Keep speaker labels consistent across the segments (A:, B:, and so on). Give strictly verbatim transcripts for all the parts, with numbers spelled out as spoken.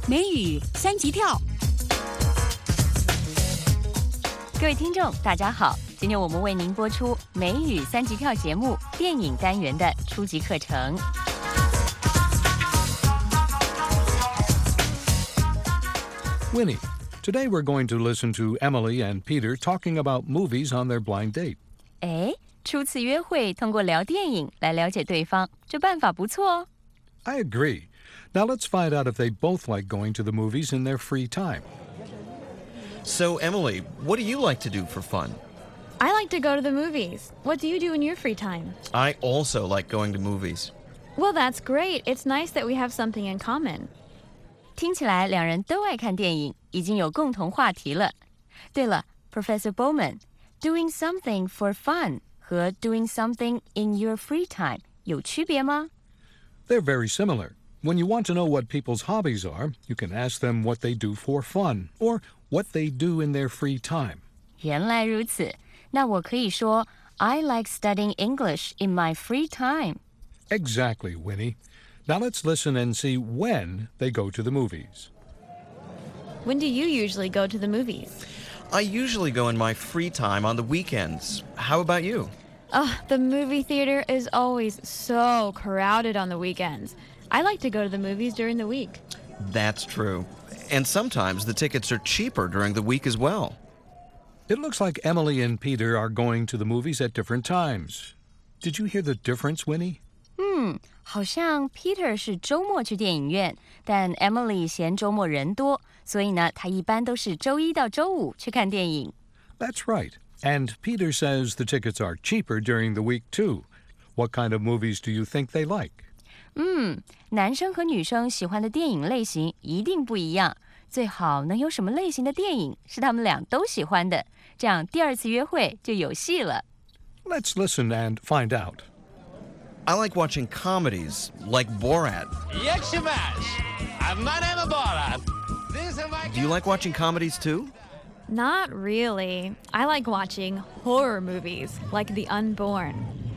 A: 美语三级跳。
B: 各位听众大家好，今天我们为您播出美语三级跳节目电影单元的初级课程。
C: Winnie, today we're going to listen to Emily and Peter talking about movies on their blind date.
B: 诶，初次约会通过聊电影来了解对方，这办法不错哦。
C: I agree. Now let's find out if they both like going to the movies in their free time.
D: So, Emily, what do you like to do for fun?
E: I like to go to the movies. What do you do in your free time?
D: I also like going to movies.
E: Well, that's great. It's nice that we have something in common.
B: 听起来两人都爱看电影，已经有共同话题了。对了 ，Professor Bowman，doing something for fun 和 doing something in your free time 有区别吗？
C: They're very similar. When you want to know what people's hobbies are, you can ask them what they do for fun or what they do in their free time.
B: 原来如此，那我可以说 I like studying English in my free time.
C: Exactly, Winnie. Now let's listen and see when they go to the movies.
E: When do you usually go to the movies?
D: I usually go in my free time on the weekends. How about you?
E: Oh, the movie theater is always so crowded on the weekends. I like to go to the movies during the week.
D: That's true. And sometimes the tickets are cheaper during the week as well.
C: It looks like Emily and Peter are going to the movies at different times. Did you hear the difference, Winnie?
B: 嗯，好像 Peter 是周末去电影院，但 Emily 嫌周末人多，所以呢，她一般都是周一到周五去看电影。
C: That's right. And Peter says the tickets are cheaper during the week, too. What kind of movies do you think they like?
B: 嗯，男生和女生喜欢的电影类型一定不一样，最好能有什么类型的电影是他们俩都喜欢的，这样第二次约会就有戏了。
C: Let's listen and find out.
D: I like watching comedies, like Borat. Do you like watching comedies too?
E: Not really. I like watching horror movies, like The Unborn.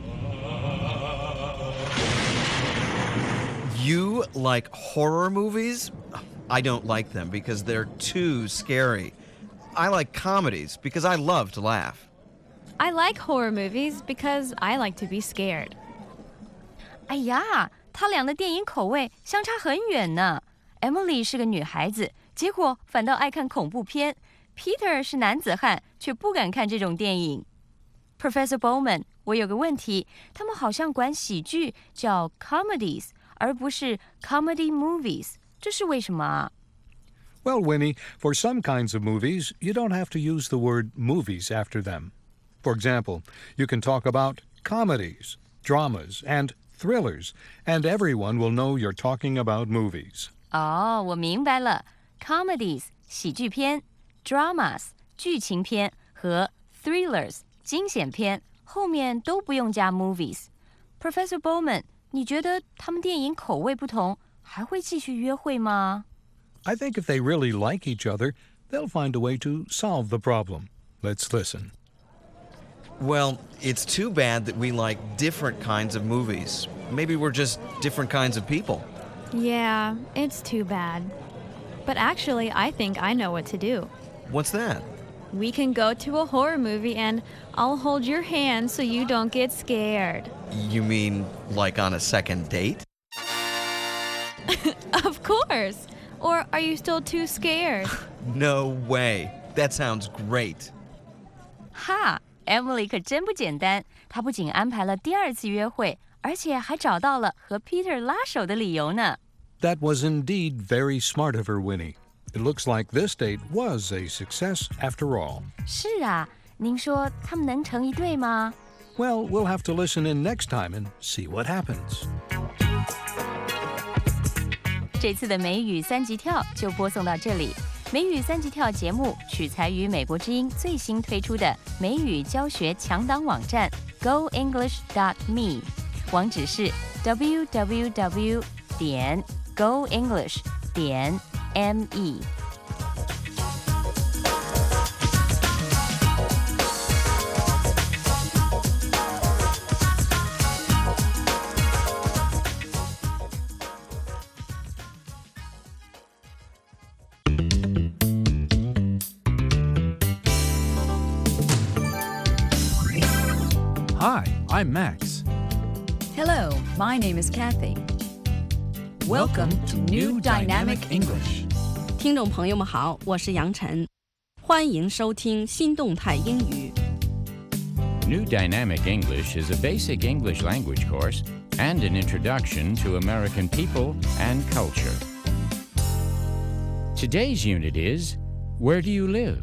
D: You like horror movies? I don't like them because they're too scary. I like comedies because I love to laugh.
E: I like horror movies because I like to be scared.
B: 哎呀，他俩的电影口味相差很远呢。Emily 是个女孩子，结果反倒爱看恐怖片。Peter 是男子汉，却不敢看这种电影。Professor Bowman， 我有个问题，他们好像管喜剧叫 comedies， 而不是 comedy movies， 这是为什么啊？
C: Well, Winnie, for some kinds of movies, you don't have to use the word movies after them. For example, you can talk about comedies, dramas, and thrillers, and everyone will know you're talking about movies.
B: 哦，我明白了 ，comedies 喜剧片 ，dramas 剧情片和 thrillers 惊险片，后面都不用加 movies。Professor Bowman， 你觉得他们电影口味不同，还会继续约会吗？
C: I think if they really like each other, they'll find a way to solve the problem. Let's listen.
D: Well, it's too bad that we like different kinds of movies. Maybe we're just different kinds of people.
E: Yeah, it's too bad. But actually, I think I know what to do.
D: What's that?
E: We can go to a horror movie and I'll hold your hand so you don't get scared.
D: You mean like on a second date?
E: Of course. Or are you still too scared?
D: No way. That sounds great.
B: 哈 ，Emily 可真不简单，她不仅安排了第二次约会，而且还找到了和 Peter 拉手的理由呢。
C: That was indeed very smart of her, Winnie. It looks like this date was a success after all.
B: 是啊，您说他们能成一对吗？
C: Well, we'll have to listen in next time and see what happens.
B: 这次的美语三级跳就播送到这里。美语三级跳节目取材于美国之音最新推出的美语教学强档网站 go english dot me， 网址是 w w w 点 go english 点 me。
A: Hi, I'm Max.
F: Hello, my name is Kathy. Welcome to New Dynamic English.
G: 听众朋友们好，我是杨晨，欢迎收听新动态英语。
H: New Dynamic English is a basic English language course and an introduction to American people and culture. Today's unit is, Where do you live?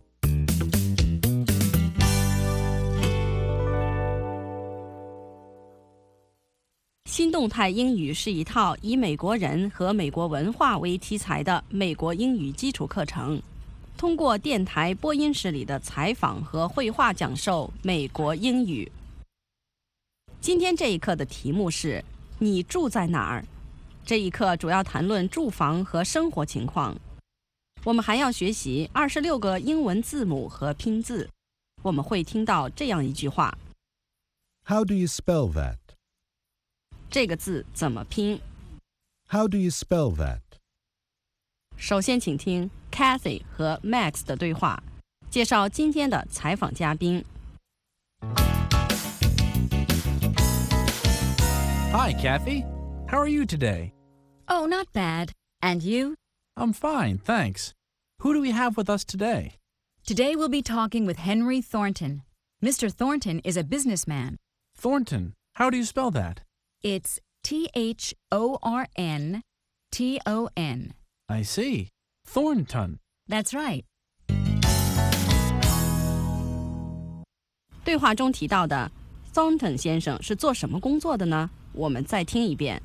G: 新动态英语是一套以美国人和美国文化为题材的美国英语基础课程，通过电台播音室里的采访和绘画讲授美国英语。今天这一课的题目是你住在哪儿？这一课主要谈论住房和生活情况。我们还要学习二十六个英文字母和拼字。我们会听到这样一句话
I: How do you spell that?
G: 这个字怎么拼？
I: How do you spell that?
G: 首先请听 Kathy 和 Max 的对话，介绍今天的采访嘉宾。
A: Hi, Kathy. How are you today?
F: Oh, not bad. And you?
A: I'm fine, thanks. Who do we have with us today?
F: Today we'll be talking with Henry Thornton. Mister Thornton is a businessman.
A: Thornton. How do you spell that?
F: It's T H O R N T O N.
A: I see. Thornton.
F: That's right.
G: 对话中提到的 Thornton 先生是做什么工作的呢？我们再听一遍。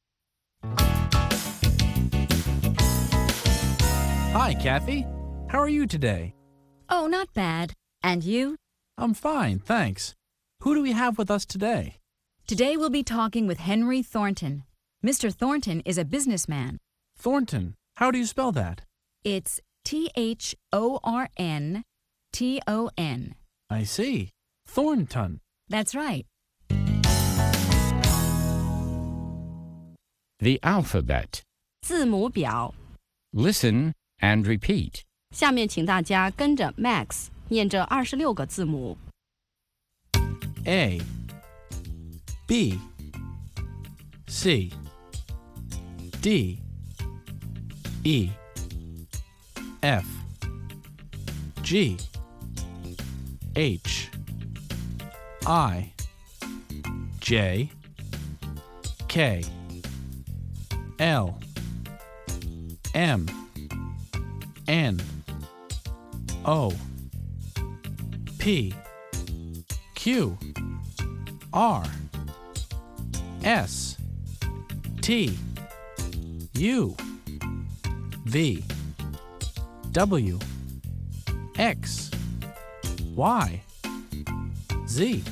A: Hi, Kathy. How are you today?
F: Oh, not bad. And you?
A: I'm fine, thanks. Who do we have with us today?
F: Today we'll be talking with Henry Thornton. Mister Thornton is a businessman.
A: Thornton. How do you spell that?
F: It's T H O R N T O N.
A: I see. Thornton.
F: That's right.
H: The alphabet.
G: 字母表。
H: Listen and repeat.
G: 下面请大家跟着 Max 念这二十六个字母。
A: A B C D E F G H I J K L M N O P Q R S T U V W X Y Z.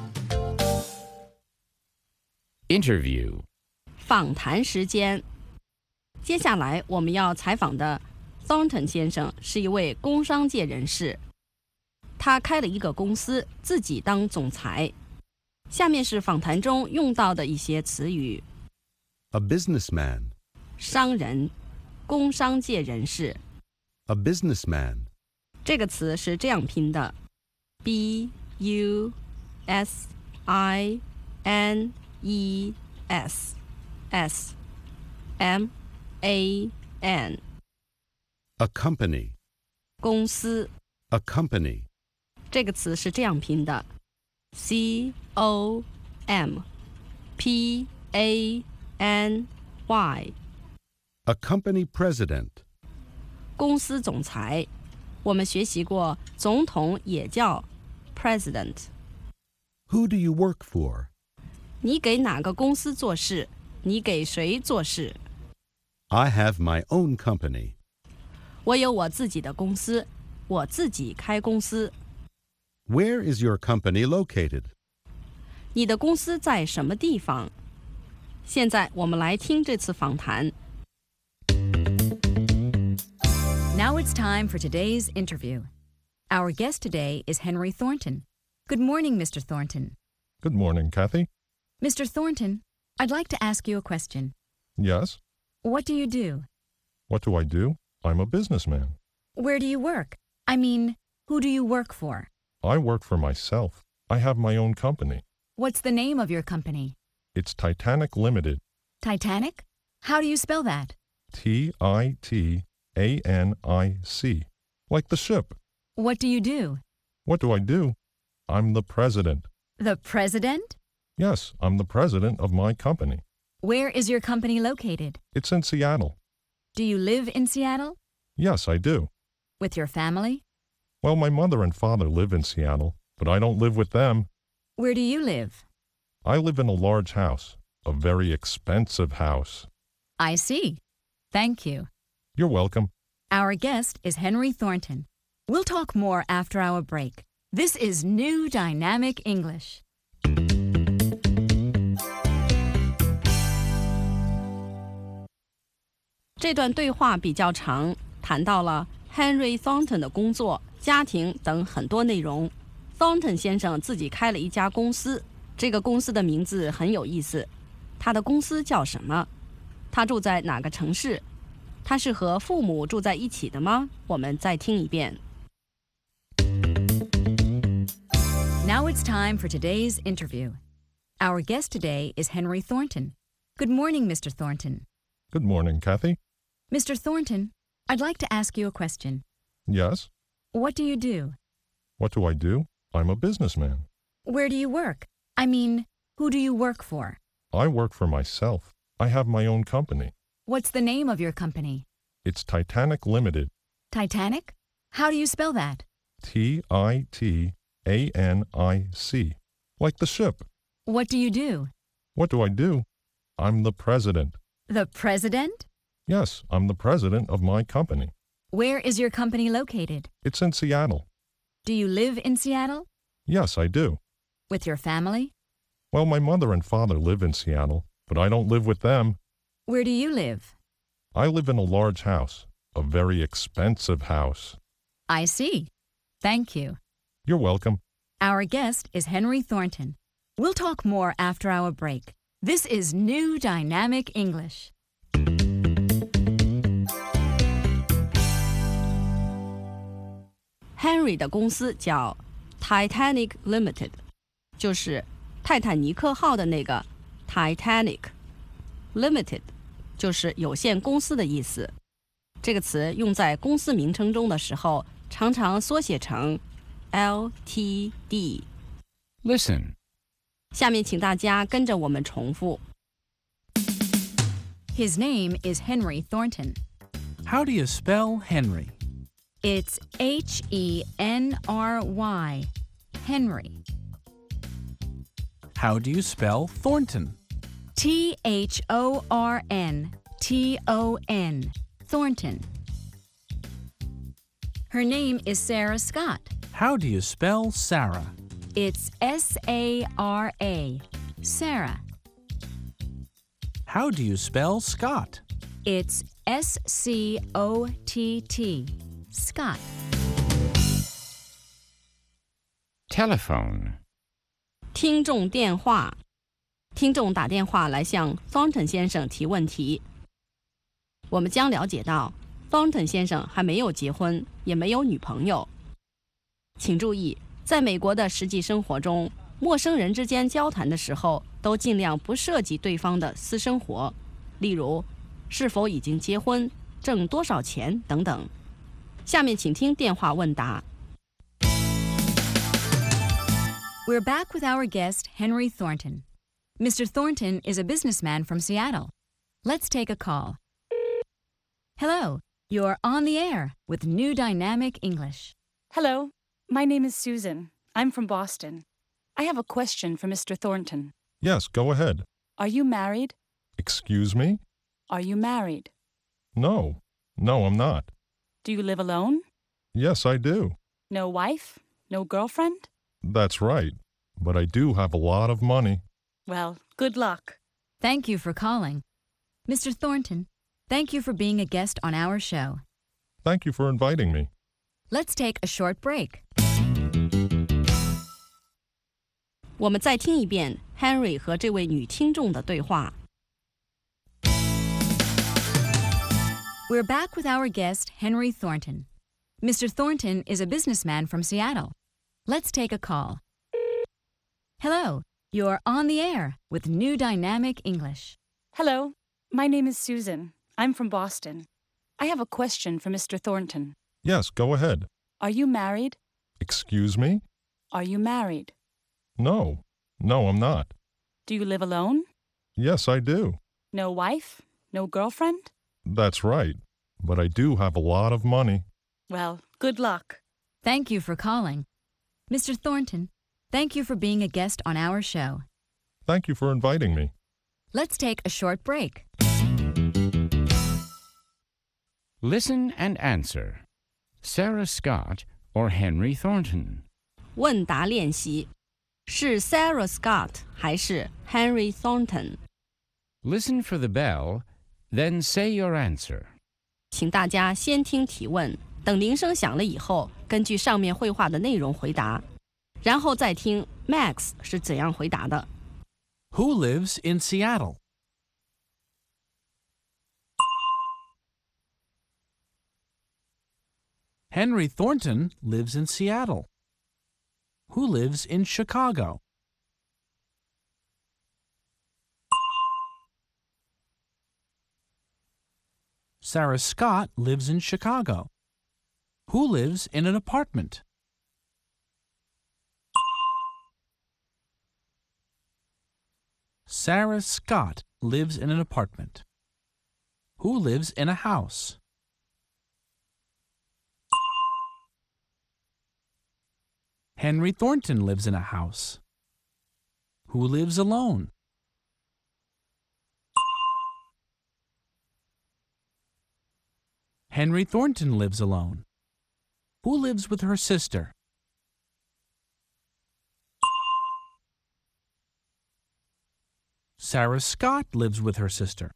H: Interview.
G: 访谈时间。接下来我们要采访的 Thornton 先生是一位工商界人士，他开了一个公司，自己当总裁。下面是访谈中用到的一些词语。
I: A businessman.
G: 商人，工商界人士。
I: A businessman.
G: 这个词是这样拼的 ：B U S I N E S S M A N.
I: A company.
G: 公司。
I: A company.
G: 这个词是这样拼的 ：C O M P A N Y.
I: A company president.
G: 公司总裁。我们学习过，总统也叫 president。
I: Who do you work for?
G: 你给哪个公司做事？你给谁做事？
I: I have my own company.
G: 我有我自己的公司，我自己开公司。
I: Where is your company located?
G: 你的公司在什么地方？现在我们来听这次访谈。
F: Now it's time for today's interview. Our guest today is Henry Thornton. Good morning, Mister Thornton.
J: Good morning, Kathy.
F: Mister Thornton, I'd like to ask you a question.
J: Yes?
F: What do you do?
J: What do I do? I'm a businessman.
F: Where do you work? I mean, who do you work for?
J: I work for myself. I have my own company.
F: What's the name of your company?
J: It's Titanic Limited.
F: Titanic? How do you spell that?
J: T I T A N I C. Like the ship.
F: What do you do?
J: What do I do? I'm the president.
F: The president?
J: Yes, I'm the president of my company.
F: Where is your company located?
J: It's in Seattle.
F: Do you live in Seattle?
J: Yes, I do.
F: With your family?
J: Well, my mother and father live in Seattle, but I don't live with them.
F: Where do you live?
J: I live in a large house, a very expensive house.
F: I see. Thank you.
J: You're welcome.
F: Our guest is Henry Thornton. We'll talk more after our break. This is New Dynamic English.
G: 这段对话比较长，谈到了 Henry Thornton 的工作、家庭等很多内容。Thornton 先生自己开了一家公司，这个公司的名字很有意思。他的公司叫什么？他住在哪个城市？他是和父母住在一起的吗？我们再听一遍。
F: Now it's time for today's interview. Our guest today is Henry Thornton. Good morning, Mister Thornton.
J: Good morning, Kathy.
F: Mister Thornton, I'd like to ask you a question.
J: Yes?
F: What do you do?
J: What do I do? I'm a businessman.
F: Where do you work? I mean, who do you work for?
J: I work for myself. I have my own company.
F: What's the name of your company?
J: It's Titanic Limited.
F: Titanic? How do you spell that?
J: T I T A N I C. Like the ship.
F: What do you do?
J: What do I do? I'm the president.
F: The president?
J: Yes, I'm the president of my company.
F: Where is your company located?
J: It's in Seattle.
F: Do you live in Seattle?
J: Yes, I do.
F: With your family?
J: Well, my mother and father live in Seattle, but I don't live with them.
F: Where do you live?
J: I live in a large house, a very expensive house.
F: I see. Thank you.
J: You're welcome.
F: Our guest is Henry Thornton. We'll talk more after our break. This is New Dynamic English.
G: Henry 的公司叫 Titanic Limited， 就是泰坦尼克号的那个 Titanic。Limited 就是有限公司的意思。这个词用在公司名称中的时候，常常缩写成 L T D。
H: Listen.
G: 下面请大家跟着我们重复。
F: His name is Henry Thornton.
A: How do you spell Henry?
F: It's H E N R Y. Henry.
A: How do you spell Thornton?
F: T H O R N T O N. Thornton. Her name is Sarah Scott.
A: How do you spell Sarah?
F: It's S A R A. Sarah.
A: How do you spell Scott?
F: It's S C O T T. Scott.
H: Telephone.
G: 听众电话，听众打电话来向 Thornton 先生提问题。我们将了解到 Thornton 先生还没有结婚，也没有女朋友。请注意，在美国的实际生活中，陌生人之间交谈的时候，都尽量不涉及对方的私生活，例如是否已经结婚、挣多少钱等等。下面请听电话问答。
F: We're back with our guest, Henry Thornton. Mister Thornton is a businessman from Seattle. Let's take a call. Hello, you're on the air with New Dynamic English.
K: Hello, my name is Susan. I'm from Boston. I have a question for Mister Thornton.
J: Yes, go ahead.
K: Are you married?
J: Excuse me?
K: Are you married?
J: No. No, I'm not.
K: Do you live alone?
J: Yes, I do.
K: No wife? No girlfriend?
J: That's right. But I do have a lot of money.
K: Well, good luck.
F: Thank you for calling. Mister Thornton, thank you for being a guest on our show.
J: Thank you for inviting me.
F: Let's take a short break.
G: 我们再听一遍 Henry 和这位女听众的对话。
F: We're back with our guest, Henry Thornton. Mister Thornton is a businessman from Seattle. Let's take a call. Hello, you're on the air with New Dynamic English.
K: Hello, my name is Susan. I'm from Boston. I have a question for Mister Thornton.
J: Yes, go ahead.
K: Are you married?
J: Excuse me?
K: Are you married?
J: No. No, I'm not.
K: Do you live alone?
J: Yes, I do.
K: No wife? No girlfriend?
J: That's right. But I do have a lot of money.
K: Well, good luck.
F: Thank you for calling. Mister Thornton, thank you for being a guest on our show.
J: Thank you for inviting me.
F: Let's take a short break.
H: Listen and answer. Sarah Scott or Henry Thornton?
G: 问答练习是 Sarah Scott 还是 Henry Thornton？
H: Listen for the bell, then say your answer.
G: 请大家先听提问，等铃声响了以后，根据上面绘画的内容回答，然后再听 Max 是怎样回答的。
A: Who lives in Seattle? Henry Thornton lives in Seattle. Who lives in Chicago? Sarah Scott lives in Chicago. Who lives in an apartment? Sarah Scott lives in an apartment. Who lives in a house? Henry Thornton lives in a house. Who lives alone? Henry Thornton lives alone. Who lives with her sister? Sarah Scott lives with her sister.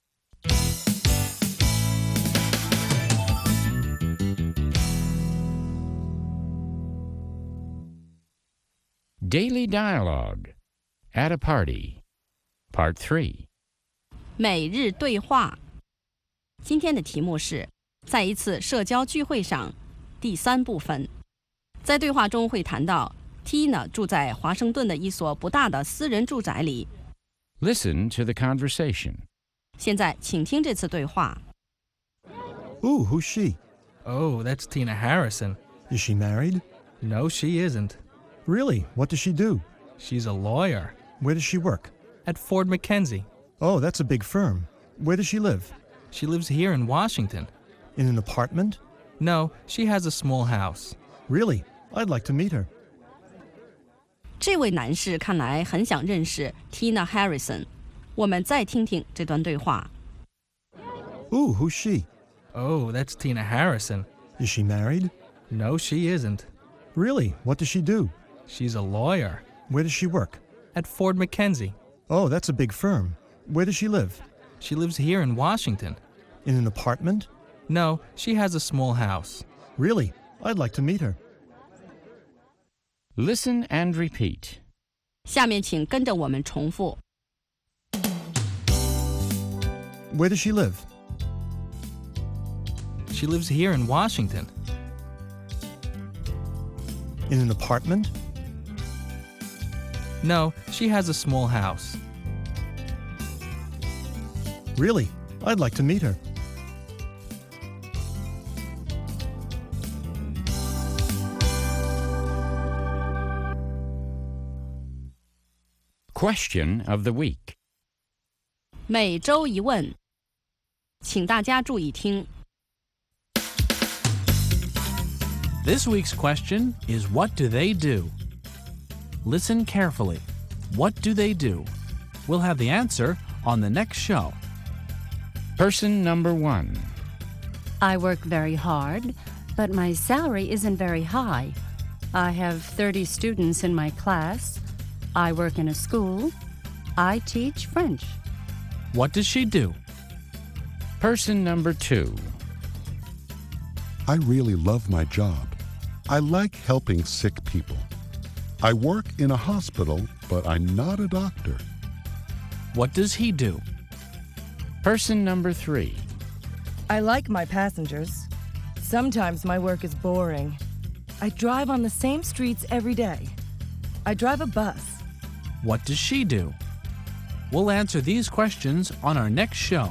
H: Daily Dialogue at a Party Part three.
G: 每日对话。今天的题目是在一次社交聚会上，第三部分。在对话中会谈到 Tina 住在华盛顿的一所不大的私人住宅里。
H: Listen to the conversation.
G: 现在请听这次对话。
L: Ooh, who's she?
M: Oh, that's Tina Harrison.
L: Is she married?
M: No, she isn't.
L: Really? What does she do?
M: She's a lawyer.
L: Where does she work?
M: At Ford McKenzie.
L: Oh, that's a big firm. Where does she live?
M: She lives here in Washington.
L: In an apartment?
M: No, she has a small house.
L: Really? I'd like to meet her.
G: 这位男士看来很想认识 Tina Harrison。我们再听听这段对话。
L: Ooh, who's she?
M: Oh, that's Tina Harrison.
L: Is she married?
M: No, she isn't.
L: Really? What does she do?
M: She's a lawyer.
L: Where does she work?
M: At Ford McKenzie.
L: Oh, that's a big firm. Where does she live?
M: She lives here in Washington.
L: In an apartment?
M: No, she has a small house.
L: Really? I'd like to meet her.
H: Listen and repeat.
G: 下面请跟着我们重复。
L: Where does she live?
M: She lives here in Washington.
L: In an apartment?
M: No, she has a small house.
L: Really? I'd like to meet her.
H: Question of the week.
G: 每周一问，请大家注意听。
A: This week's question is what do they do? Listen carefully. What do they do? We'll have the answer on the next show.
H: Person number one.
N: I work very hard, but my salary isn't very high. I have thirty students in my class. I work in a school. I teach French.
A: What does she do?
H: Person number two.
I: I really love my job. I like helping sick people. I work in a hospital, but I'm not a doctor.
A: What does he do?
H: Person number three.
O: I like my passengers. Sometimes my work is boring. I drive on the same streets every day. I drive a bus.
A: What does she do? We'll answer these questions on our next show.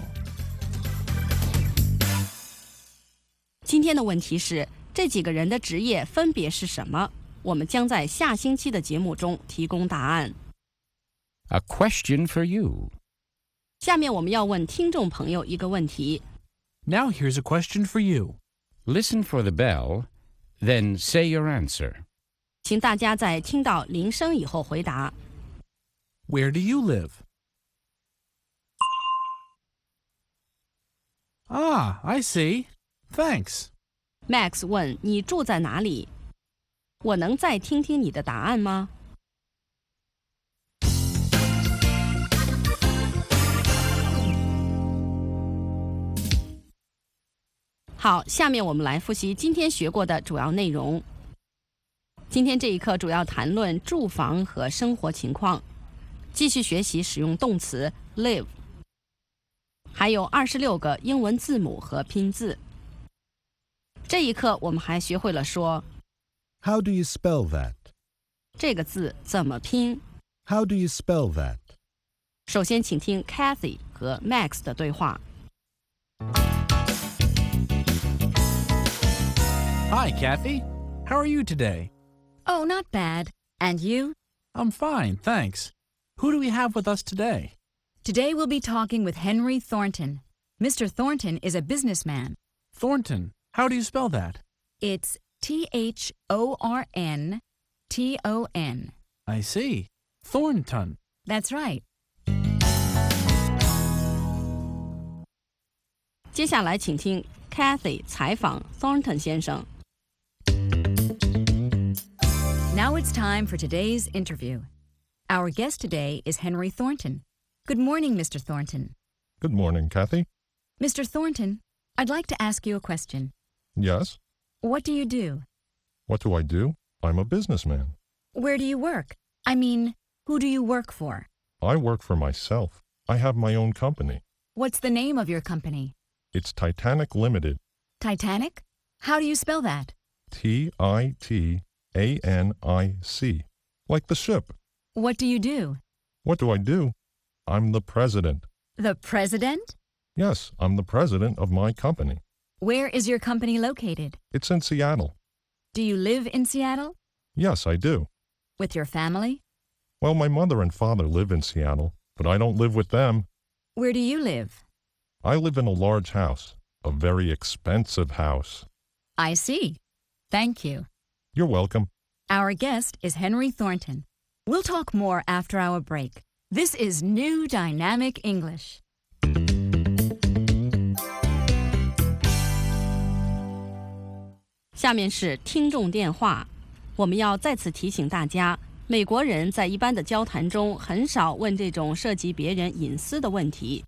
G: 今天的问题是，这几个人的职业分别是什么？我们将在下星期的节目中提供答案。
H: A question for you.
G: 下面我们要问听众朋友一个问题。
A: Now here's a question for you.
H: Listen for the bell, then say your answer.
G: 请大家在听到铃声以后回答。
A: Where do you live? Ah, I see. Thanks.
G: Max 问你住在哪里？我能再听听你的答案吗？好，下面我们来复习今天学过的主要内容。今天这一课主要谈论住房和生活情况，继续学习使用动词 live， 还有二十六个英文字母和拼字。这一课我们还学会了说
P: How do you spell that?
G: 这个字怎么拼。
P: How do you spell that?
G: 首先请听 Kathy 和 Max 的对话。
A: Hi, Kathy. How are you today?
F: Oh, not bad. And you?
A: I'm fine, thanks. Who do we have with us today?
F: Today we'll be talking with Henry Thornton. Mister Thornton is a businessman.
A: Thornton. How do you spell that?
F: It's T H O R N T O N.
A: I see. Thornton.
F: That's right.
G: 接下来请听 Kathy 采访 Thornton 先生。
F: Now it's time for today's interview. Our guest today is Henry Thornton. Good morning, Mister Thornton.
J: Good morning, Kathy.
F: Mister Thornton, I'd like to ask you a question.
J: Yes?
F: What do you do?
J: What do I do? I'm a businessman.
F: Where do you work? I mean, who do you work for?
J: I work for myself. I have my own company.
F: What's the name of your company?
J: It's Titanic Limited.
F: Titanic? How do you spell that?
J: T I T A N I C. Like the ship.
F: What do you do?
J: What do I do? I'm the president.
F: The president?
J: Yes, I'm the president of my company.
F: Where is your company located?
J: It's in Seattle.
F: Do you live in Seattle?
J: Yes, I do.
F: With your family?
J: Well, my mother and father live in Seattle, but I don't live with them.
F: Where do you live?
J: I live in a large house, a very expensive house.
F: I see. Thank you.
J: You're welcome.
F: Our guest is Henry Thornton. We'll talk more after our break. This is New Dynamic English.
G: 下面是听众电话。我们要再次提醒大家，美国人在一般的交谈中很少问这种涉及别人隐私的问题。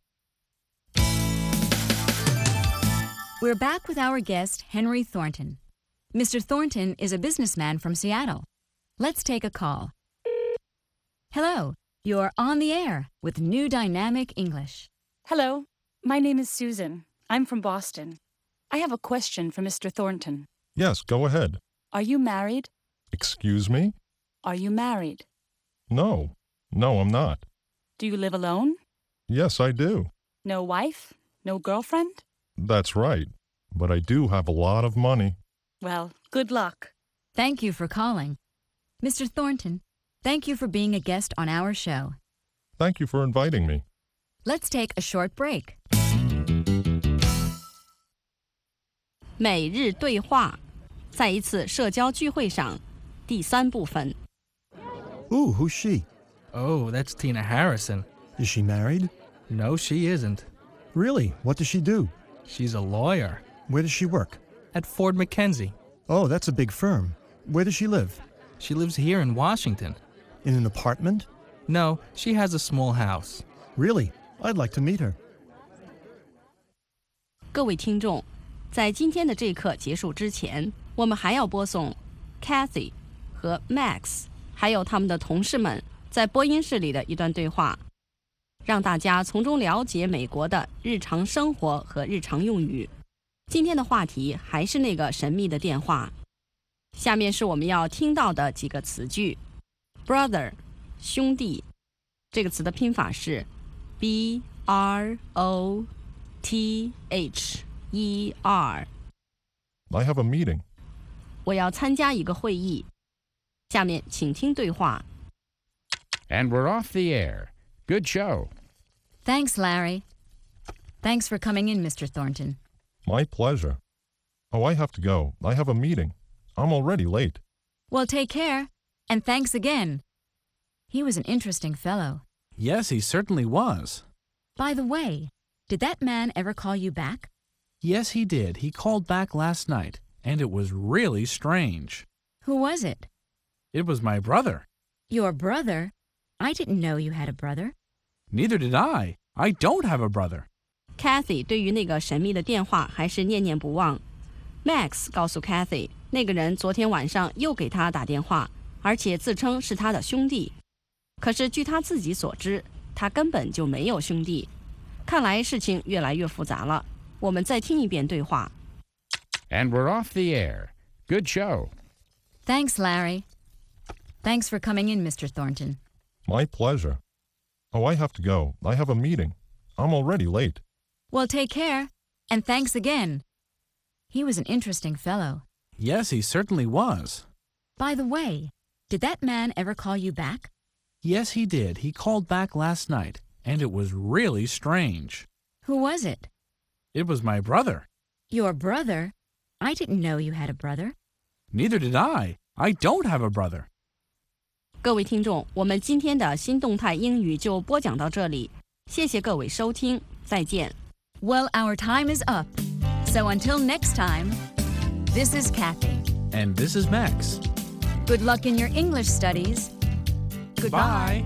F: We're back with our guest, Henry Thornton. Mister Thornton is a businessman from Seattle. Let's take a call. Hello, you're on the air with New Dynamic English.
K: Hello, my name is Susan. I'm from Boston. I have a question for Mister Thornton.
J: Yes, go ahead.
K: Are you married?
J: Excuse me?
K: Are you married?
J: No. No, I'm not.
K: Do you live alone?
J: Yes, I do.
K: No wife? No girlfriend?
J: That's right. But I do have a lot of money.
K: Well, good luck.
F: Thank you for calling. Mister Thornton, thank you for being a guest on our show.
J: Thank you for inviting me.
F: Let's take a short break.
G: 每日对话，在一次社交聚会上，第三部分。
L: Ooh, who's she?
M: Oh, that's Tina Harrison.
L: Is she married?
M: No, she isn't.
L: Really? What does she do?
M: She's a lawyer.
L: Where does she work?
M: At Ford McKenzie.
L: Oh, that's a big firm. Where does she live?
M: She lives here in Washington.
L: In an apartment?
M: No, she has a small house.
L: Really? I'd like to meet her.
G: 各位听众，在今天的这课结束之前，我们还要播送 Kathy 和 Max 还有他们的同事们在播音室里的一段对话，让大家从中了解美国的日常生活和日常用语。今天的话题还是那个神秘的电话。下面是我们要听到的几个词句 ：brother 兄弟这个词的拼法是 B R O T H E R。
J: I have a meeting.
G: 我要参加一个会议。下面请听对话。
H: And we're off the air. Good show.
F: Thanks, Larry. Thanks for coming in, Mister Thornton.
J: My pleasure. Oh, I have to go. I have a meeting. I'm already late.
F: Well, take care, and thanks again. He was an interesting fellow.
A: Yes, he certainly was.
F: By the way, did that man ever call you back?
A: Yes, he did. He called back last night, and it was really strange.
F: Who was it?
A: It was my brother.
F: Your brother? I didn't know you had a brother.
A: Neither did I. I don't have a brother.
G: Kathy 对于那个神秘的电话还是念念不忘。Max 告诉 Kathy， 那个人昨天晚上又给他打电话，而且自称是他的兄弟。可是据他自己所知，他根本就没有兄弟。看来事情越来越复杂了。我们再听一遍对话。
H: And we're off the air. Good show.
F: Thanks, Larry. Thanks for coming in, Mister Thornton.
J: My pleasure. Oh, I have to go. I have a meeting. I'm already late.
F: Well, take care, and thanks again. He was an interesting fellow.
A: Yes, he certainly was.
F: By the way, did that man ever call you back?
A: Yes, he did. He called back last night, and it was really strange.
F: Who was it?
A: It was my brother.
F: Your brother? I didn't know you had a brother.
A: Neither did I. I don't have a brother.
G: 各位听众，我们今天的新动态英语就播讲到这里，谢谢各位收听，再见。
F: Well, our time is up. So until next time, this is Kathy.
A: And this is Max.
F: Good luck in your English studies. Goodbye.
A: Bye.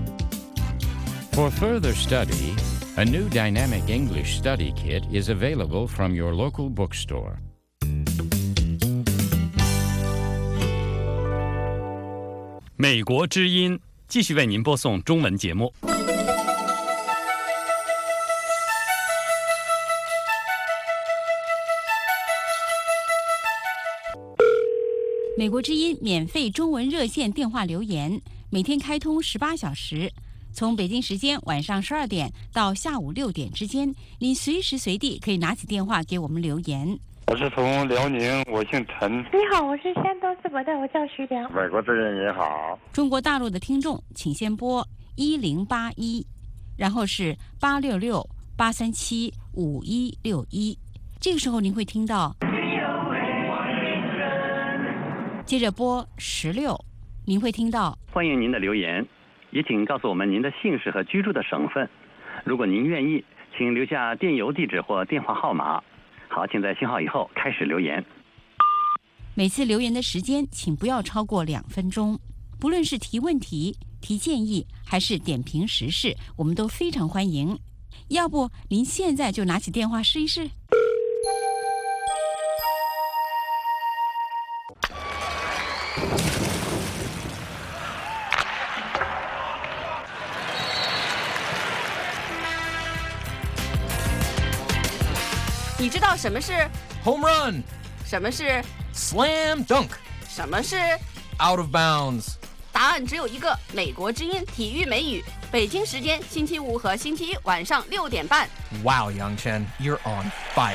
H: For further study, a new dynamic English study kit is available from your local bookstore.
Q: 美国之音继续为您播送中文节目。
R: 美国之音免费中文热线电话留言，每天开通十八小时，从北京时间晚上十二点到下午六点之间，您随时随地可以拿起电话给我们留言。
S: 我是从辽宁，我姓陈。
T: 你好，我是山东淄博的，我叫徐良。
S: 美国之音你好。
R: 中国大陆的听众，请先拨一零八一，然后是八六六八三七五一六一，这个时候您会听到。接着拨十六，您会听到。
Q: 欢迎您的留言，也请告诉我们您的姓氏和居住的省份。如果您愿意，请留下电邮地址或电话号码。好，请在信号以后开始留言。
R: 每次留言的时间请不要超过两分钟，不论是提问题、提建议还是点评时事，我们都非常欢迎。要不您现在就拿起电话试一试。
G: 你知道什么是
U: home run？
G: 什么是
U: slam dunk？
G: 什么是
U: out of bounds？
G: 答案只有一个，美国之音体育美语，北京时间星期五和星期一晚上六点半。
U: Wow, Yang Chen, you're on fire！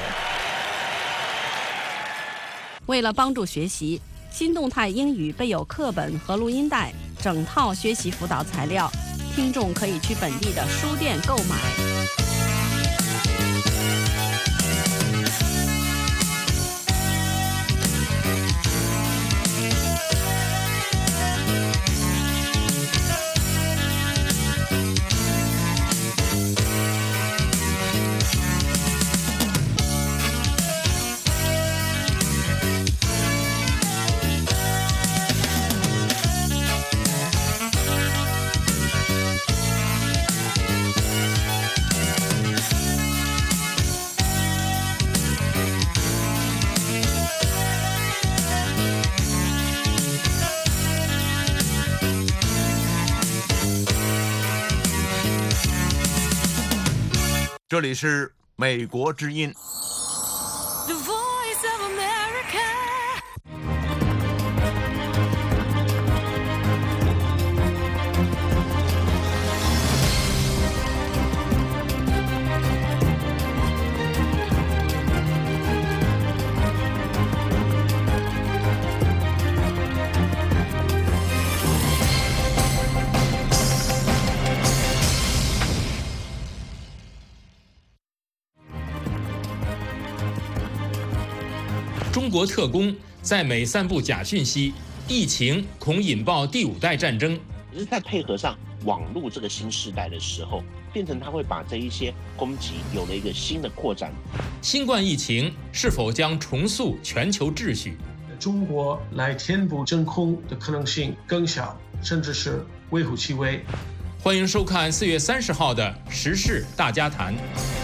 G: 为了帮助学习，新动态英语备有课本和录音带，整套学习辅导材料，听众可以去本地的书店购买。
V: 这里是美国之音。
W: The Voice of America.
C: 中国特工在美散布假讯息，疫情恐引爆第五代战争。
D: 只是在配合上网络这个新时代的时候，变成它会把这一些攻击有了一个新的扩展。
C: 新冠疫情是否将重塑全球秩序？
E: 中国来填补真空的可能性更小，甚至是微乎其微。
C: 欢迎收看四月三十号的《时事大家谈》。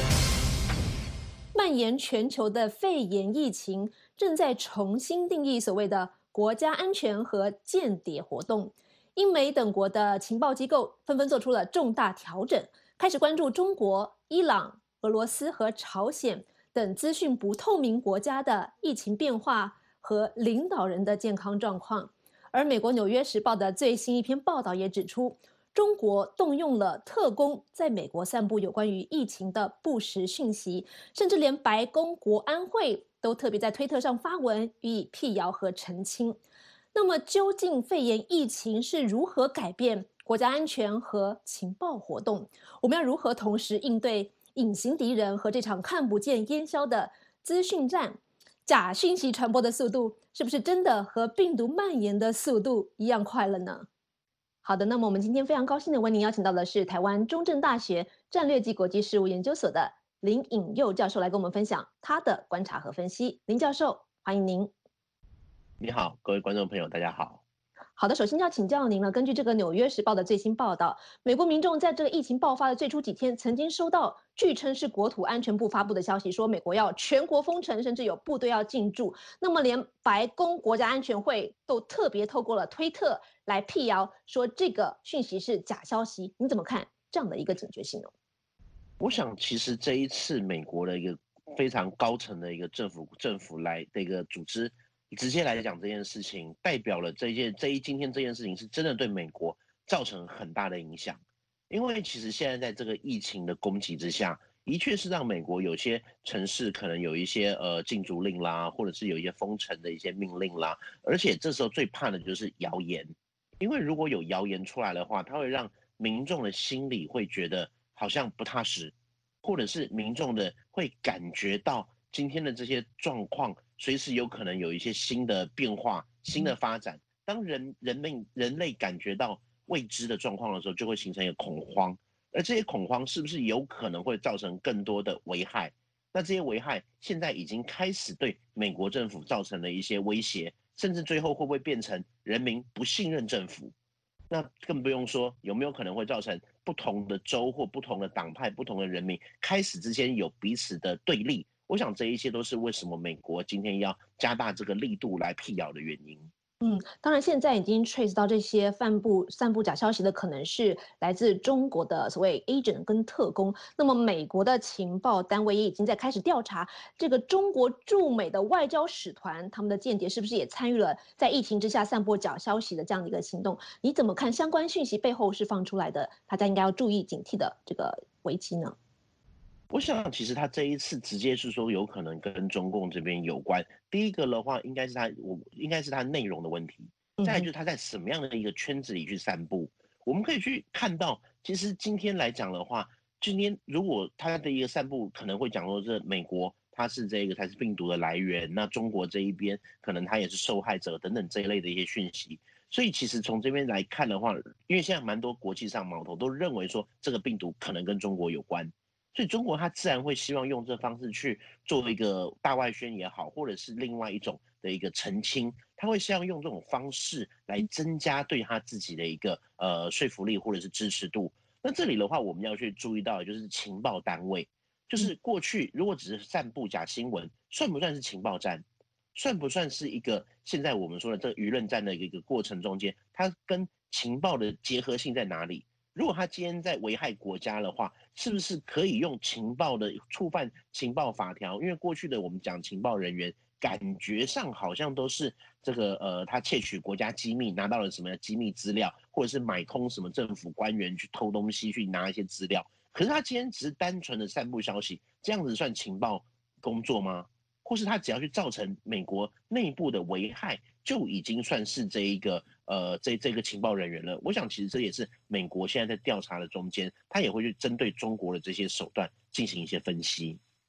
X: 蔓延全球的肺炎疫情正在重新定义所谓的国家安全和间谍活动。英美等国的情报机构纷纷做出了重大调整，开始关注中国、伊朗、俄罗斯和朝鲜等资讯不透明国家的疫情变化和领导人的健康状况。而美国《纽约时报》的最新一篇报道也指出，中国动用了特工在美国散布有关于疫情的不实讯息，甚至连白宫国安会都特别在推特上发文予以辟谣和澄清。那么究竟肺炎疫情是如何改变国家安全和情报活动？我们要如何同时应对隐形敌人和这场看不见烟消的资讯战？假讯息传播的速度是不是真的和病毒蔓延的速度一样快了呢？好的，那么我们今天非常高兴的为您邀请到的是台湾中正大学战略及国际事务研究所的林颖佑教授来跟我们分享他的观察和分析。林教授，欢迎您。
D: 你好，各位观众朋友，大家好。
X: 好的，首先要请教您了。根据这个《纽约时报》的最新报道，美国民众在这个疫情爆发的最初几天，曾经收到据称是国土安全部发布的消息，说美国要全国封城，甚至有部队要进驻。那么，连白宫国家安全会都特别透过了推特来辟谣，说这个讯息是假消息。你怎么看这样的一个警觉性呢？
D: 我想，其实这一次美国的一个非常高层的一个政府政府来的一个组织。直接来讲这件事情，代表了这件这一今天这件事情是真的对美国造成很大的影响，因为其实现在在这个疫情的攻击之下，的确是让美国有些城市可能有一些呃禁足令啦，或者是有一些封城的一些命令啦，而且这时候最怕的就是谣言，因为如果有谣言出来的话，它会让民众的心里会觉得好像不踏实，或者是民众的会感觉到今天的这些状况。随时有可能有一些新的变化、新的发展。当人人们人类感觉到未知的状况的时候，就会形成一个恐慌。而这些恐慌是不是有可能会造成更多的危害？那这些危害现在已经开始对美国政府造成了一些威胁，甚至最后会不会变成人民不信任政府？那更不用说有没有可能会造成不同的州或不同的党派、不同的人民开始之间有彼此的对立。我想这一些都是为什么美国今天要加大这个力度来辟谣的原因。
X: 嗯，当然现在已经 trace 到这些散布散布假消息的可能是来自中国的所谓 agent 跟特工。那么美国的情报单位也已经在开始调查这个中国驻美的外交使团，他们的间谍是不是也参与了在疫情之下散播假消息的这样的一个行动？你怎么看相关讯息背后释放出来的大家应该要注意警惕的这个危机呢？
D: 我想，其实他这一次直接是说有可能跟中共这边有关。第一个的话，应该是他，我应该是他内容的问题。再来就是他在什么样的一个圈子里去散布。我们可以去看到，其实今天来讲的话，今天如果他的一个散布可能会讲说，这美国它是这个才是病毒的来源，那中国这一边可能他也是受害者等等这一类的一些讯息。所以其实从这边来看的话，因为现在蛮多国际上矛头都认为说这个病毒可能跟中国有关。所以中国它自然会希望用这方式去做一个大外宣也好，或者是另外一种的一个澄清，他会希望用这种方式来增加对他自己的一个呃说服力或者是支持度。那这里的话，我们要去注意到的就是情报单位，就是过去如果只是散布假新闻，算不算是情报战？算不算是一个现在我们说的这个舆论战的一个过程中间，它跟情报的结合性在哪里？如果他今天在危害国家的话，是不是可以用情报的触犯情报法条？因为过去的我们讲情报人员，感觉上好像都是这个呃，他窃取国家机密，拿到了什么机密资料，或者是买通什么政府官员去偷东西，去拿一些资料。可是他今天只是单纯的散布消息，这样子算情报工作吗？或是他只要去造成美国内部的危害，就已经算是这一个呃这这个情报人员了。我想其实这也是美国现在在调查的中间，他也会去针对中国的这些手段进行一些分析。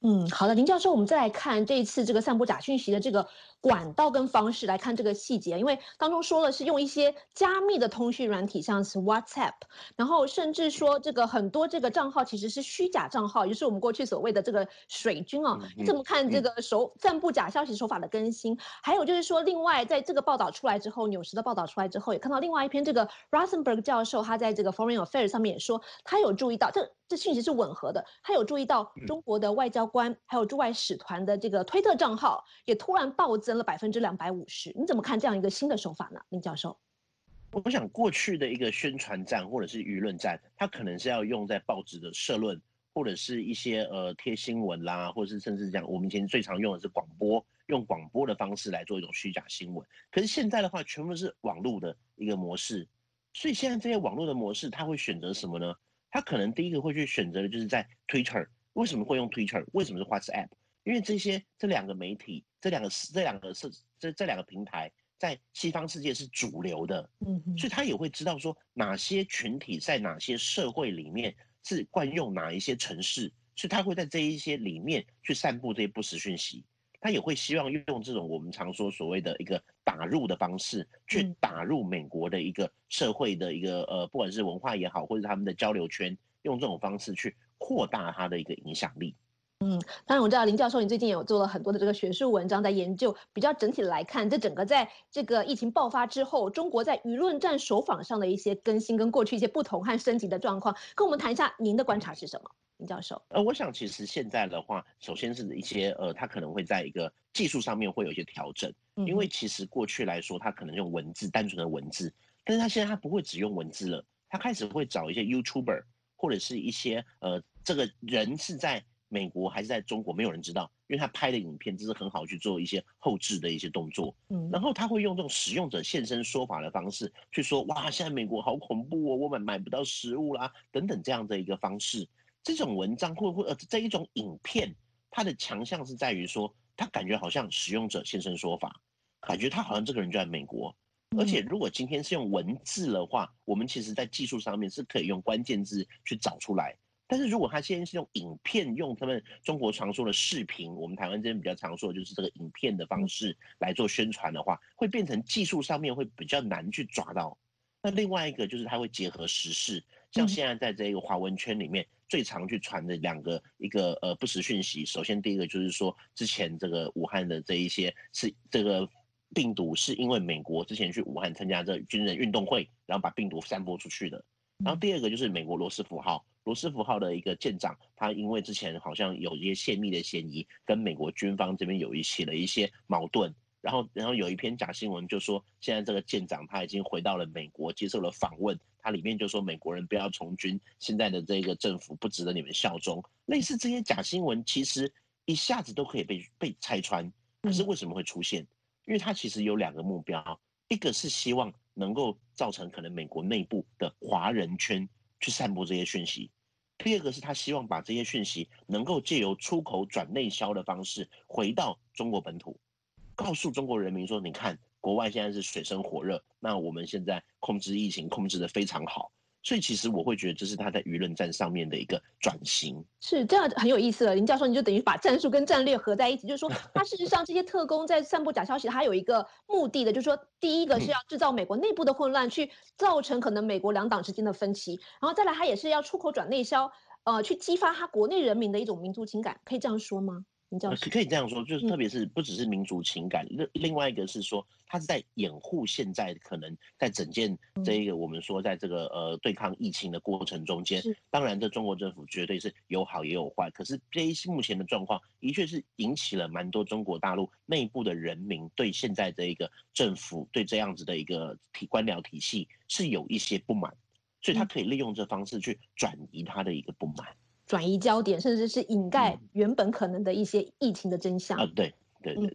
X: 嗯，好的，林教授，我们再来看这一次这个散布假讯息的这个管道跟方式来看这个细节，因为当中说了是用一些加密的通讯软体，像是 WhatsApp， 然后甚至说这个很多这个账号其实是虚假账号，也就是我们过去所谓的这个水军哦。你怎么看这个手散布假消息手法的更新？还有就是说，另外在这个报道出来之后，纽时的报道出来之后，也看到另外一篇这个 Rosenberg 教授他在这个 Foreign Affairs 上面也说，他有注意到这这讯息是吻合的，他有注意到中国的外交官还有驻外使团的这个推特账号也突然暴增了百分之两百五十。你怎么看这样一个新的手法呢，林教授？
D: 我想过去的一个宣传战或者是舆论战，它可能是要用在报纸的社论，或者是一些呃贴新闻啦，或者是甚至讲我们以前最常用的是广播，用广播的方式来做一种虚假新闻。可是现在的话，全部是网络的一个模式，所以现在这些网络的模式，它会选择什么呢？它可能第一个会去选择的就是在 Twitter。为什么会用 Twitter？ 为什么是 WhatsApp？ 因为这些这两个媒体，这两个这两个是这这两个平台，在西方世界是主流的，嗯，所以他也会知道说哪些群体在哪些社会里面是惯用哪一些程式，所以他会在这一些里面去散布这些不实讯息。他也会希望用这种我们常说所谓的一个打入的方式，去打入美国的一个社会的一个呃，不管是文化也好，或者他们的交流圈，用这种方式去扩大它的一个影响力。
X: 嗯，当然我知道林教授你最近有做了很多的这个学术文章，在研究比较整体的来看，这整个在这个疫情爆发之后，中国在舆论战手法上的一些更新，跟过去一些不同和升级的状况，跟我们谈一下您的观察是什么？林教授，
D: 呃，我想其实现在的话，首先是一些呃，它可能会在一个技术上面会有一些调整，因为其实过去来说，它可能用文字，单纯的文字，但是它现在它不会只用文字了，它开始会找一些 YouTuber 或者是一些呃，这个人是在美国还是在中国，没有人知道，因为他拍的影片就是很好去做一些后置的一些动作，嗯，然后他会用这种使用者现身说法的方式去说，哇，现在美国好恐怖哦，我们买不到食物啦，等等这样的一个方式。这种文章或或呃这一种影片，它的强项是在于说，他感觉好像使用者现身说法，感觉他好像这个人就在美国。而且如果今天是用文字的话，我们其实在技术上面是可以用关键字去找出来。但是如果他现在是用影片，用他们中国常说的视频，我们台湾这边比较常说的就是这个影片的方式来做宣传的话，会变成技术上面会比较难去抓到。那另外一个就是它会结合时事，像现在在这个华文圈里面最常去传的两个一个呃不实讯息，首先第一个就是说之前这个武汉的这一些是这个病毒是因为美国之前去武汉参加这军人运动会，然后把病毒散播出去的。然后第二个就是美国罗斯福号，罗斯福号的一个舰长，他因为之前好像有一些泄密的嫌疑，跟美国军方这边有一起了一些矛盾。然后，然后有一篇假新闻就说，现在这个舰长他已经回到了美国，接受了访问。他里面就说美国人不要从军，现在的这个政府不值得你们效忠。类似这些假新闻，其实一下子都可以被被拆穿。可是为什么会出现？因为它其实有两个目标，一个是希望能够造成可能美国内部的华人圈去散播这些讯息。第二个是他希望把这些讯息能够借由出口转内销的方式回到中国本土。告诉中国人民说，你看国外现在是水深火热，那我们现在控制疫情控制得非常好，所以其实我会觉得这是他在舆论战上面的一个转型。
X: 是这样，很有意思了。林教授，你就等于把战术跟战略合在一起，就是说，他事实上这些特工在散布假消息，他有一个目的的，就是说，第一个是要制造美国内部的混乱，去造成可能美国两党之间的分歧，然后再来，他也是要出口转内销，呃，去激发他国内人民的一种民族情感，可以这样说吗？
D: 可以这样说，就是特别是不只是民族情感，另、嗯、另外一个是说，它是在掩护现在可能在整件这一个我们说在这个呃对抗疫情的过程中间，当然这中国政府绝对是有好也有坏，可是这一目前的状况的确是引起了蛮多中国大陆内部的人民对现在这一个政府对这样子的一个体官僚体系是有一些不满，所以他可以利用这方式去转移他的一个不满。
X: 转移焦点，甚至是掩盖原本可能的一些疫情的真相。
D: 嗯、啊，对对对对。
X: 嗯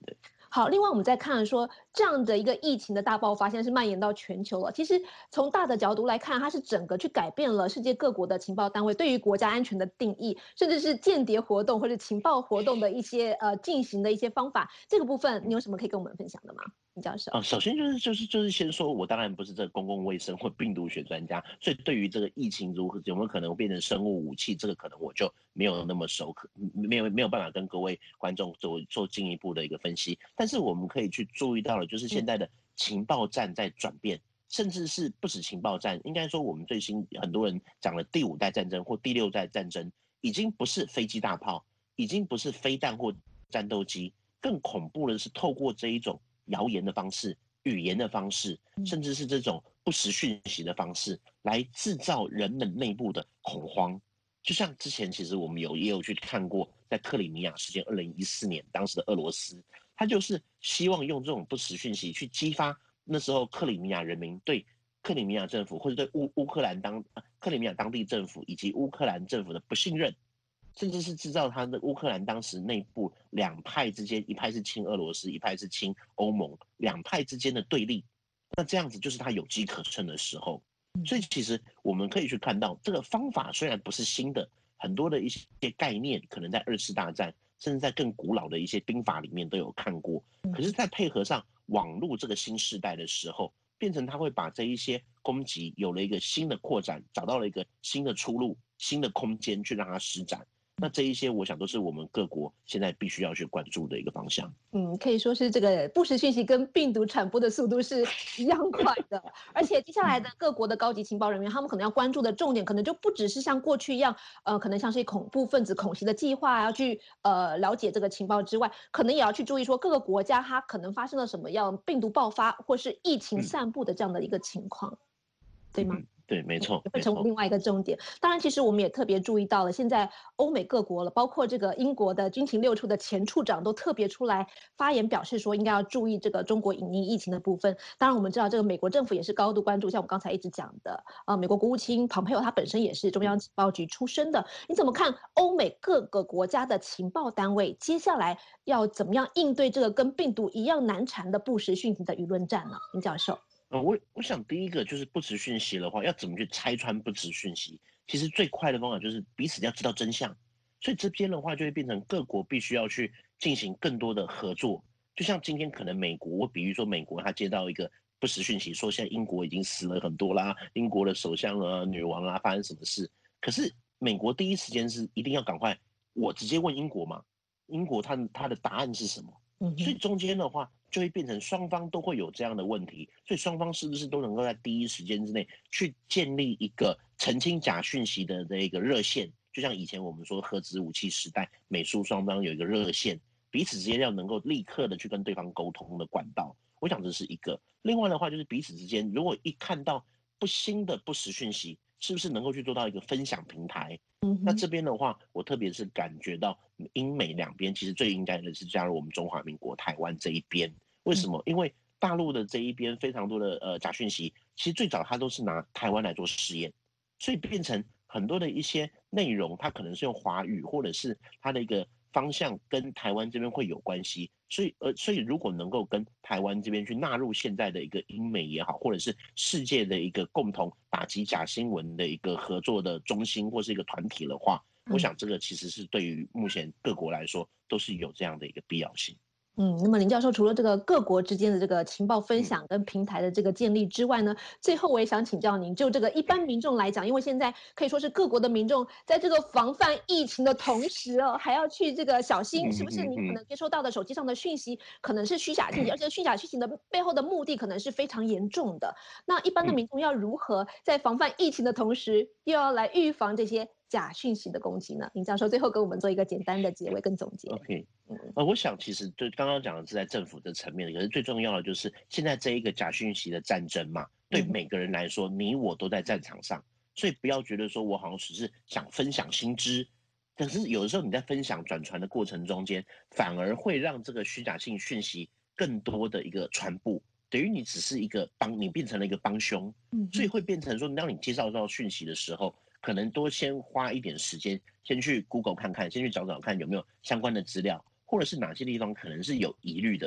X: 好，另外我们再看说，这样的一个疫情的大爆发，现在是蔓延到全球了。其实从大的角度来看，它是整个去改变了世界各国的情报单位对于国家安全的定义，甚至是间谍活动或者情报活动的一些呃进行的一些方法。这个部分你有什么可以跟我们分享的吗？林教授？
D: 啊，首先就是就是就是先说，我当然不是这个公共卫生或病毒学专家，所以对于这个疫情如何有没有可能变成生物武器，这个可能我就没有那么熟，没有没有办法跟各位观众做做进一步的一个分析。但是我们可以去注意到的，就是现在的情报战在转变，甚至是不止情报战，应该说我们最新很多人讲了第五代战争或第六代战争，已经不是飞机大炮，已经不是飞弹或战斗机，更恐怖的是透过这一种谣言的方式、语言的方式，甚至是这种不实讯息的方式，来制造人们内部的恐慌。就像之前其实我们有也有去看过，在克里米亚事件，二零一四年当时的俄罗斯，他就是希望用这种不实讯息去激发那时候克里米亚人民对克里米亚政府或者对乌乌克兰当克里米亚当地政府以及乌克兰政府的不信任，甚至是制造他的乌克兰当时内部两派之间，一派是亲俄罗斯，一派是亲欧盟，两派之间的对立。那这样子就是他有机可乘的时候。所以其实我们可以去看到，这个方法虽然不是新的，很多的一些概念可能在二次大战，甚至在更古老的一些兵法里面都有看过。可是，在配合上网络这个新时代的时候，变成他会把这一些攻击有了一个新的扩展，找到了一个新的出路、新的空间去让它施展。那这一些，我想都是我们各国现在必须要去关注的一个方向。
X: 嗯，可以说是这个不实讯息跟病毒传播的速度是一样快的，而且接下来的各国的高级情报人员，他们可能要关注的重点，可能就不只是像过去一样，呃，可能像是恐怖分子恐袭的计划，要去呃了解这个情报之外，可能也要去注意说各个国家它可能发生了什么样病毒爆发或是疫情散布的这样的一个情况，嗯、对吗？
D: 嗯对，没错，
X: 会成为另外一个重点。当然，其实我们也特别注意到了，现在欧美各国了，包括这个英国的军情六处的前处长都特别出来发言，表示说应该要注意这个中国隐匿疫情的部分。当然，我们知道这个美国政府也是高度关注，像我们刚才一直讲的，呃，美国国务卿蓬佩奥他本身也是中央情报局出身的。你怎么看欧美各个国家的情报单位接下来要怎么样应对这个跟病毒一样难缠的不实讯息的舆论战呢？林教授？
D: 呃，我我想第一个就是不实讯息的话，要怎么去拆穿不实讯息？其实最快的方法就是彼此要知道真相。所以这边的话就会变成各国必须要去进行更多的合作。就像今天可能美国，我比喻说美国他接到一个不实讯息，说现在英国已经死了很多啦，英国的首相啊、女王啊发生什么事，可是美国第一时间是一定要赶快，我直接问英国嘛，英国他他的答案是什么？所以中间的话就会变成双方都会有这样的问题，所以双方是不是都能够在第一时间之内去建立一个澄清假讯息的这个热线？就像以前我们说核子武器时代，美苏双方有一个热线，彼此之间要能够立刻的去跟对方沟通的管道。我想这是一个。另外的话就是彼此之间，如果一看到不新的不实讯息，是不是能够去做到一个分享平台？嗯、那这边的话，我特别是感觉到英美两边其实最应该的是加入我们中华民国台湾这一边。为什么？因为大陆的这一边非常多的呃假讯息，其实最早它都是拿台湾来做实验，所以变成很多的一些内容，它可能是用华语，或者是它的一个方向跟台湾这边会有关系。所以呃，所以如果能够跟台湾这边去纳入现在的一个英美也好，或者是世界的一个共同打击假新闻的一个合作的中心或是一个团体的话，我想这个其实是对于目前各国来说都是有这样的一个必要性。
X: 嗯，那么林教授除了这个各国之间的这个情报分享跟平台的这个建立之外呢，最后我也想请教您，就这个一般民众来讲，因为现在可以说是各国的民众在这个防范疫情的同时哦，还要去这个小心，是不是你可能接收到的手机上的讯息可能是虚假信息，而且虚假讯息的背后的目的可能是非常严重的。那一般的民众要如何在防范疫情的同时，又要来预防这些假讯息的攻击呢？林教授最后跟我们做一个简单的结尾跟总结。
D: OK， 呃，我想其实就刚刚讲的是在政府的层面，可是最重要的就是现在这一个假讯息的战争嘛，对每个人来说，你我都在战场上，所以不要觉得说我好像只是想分享新知，可是有的时候你在分享转传的过程中间，反而会让这个虚假性讯息更多的一个传播。等于你只是一个帮，你变成了一个帮凶，所以会变成说，当你接受到讯息的时候，可能多先花一点时间，先去 Google 看看，先去找找看有没有相关的资料，或者是哪些地方可能是有疑虑的，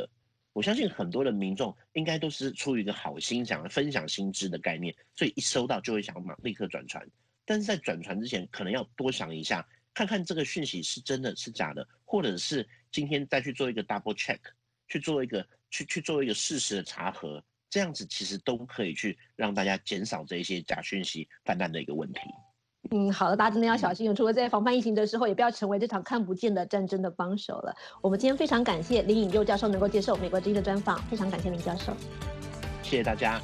D: 我相信很多的民众应该都是出于一个好心，想要分享新知的概念，所以一收到就会想马立刻转传。但是在转传之前，可能要多想一下，看看这个讯息是真的是假的，或者是今天再去做一个 double check， 去做一个去去做一个事实的查核，这样子其实都可以去让大家减少这些假讯息泛滥的一个问题。
X: 嗯，好的，大家真的要小心。除了在防范疫情的时候，也不要成为这场看不见的战争的帮手了。我们今天非常感谢林颖佑教授能够接受美国之音的专访，非常感谢林教授。
D: 谢谢大家。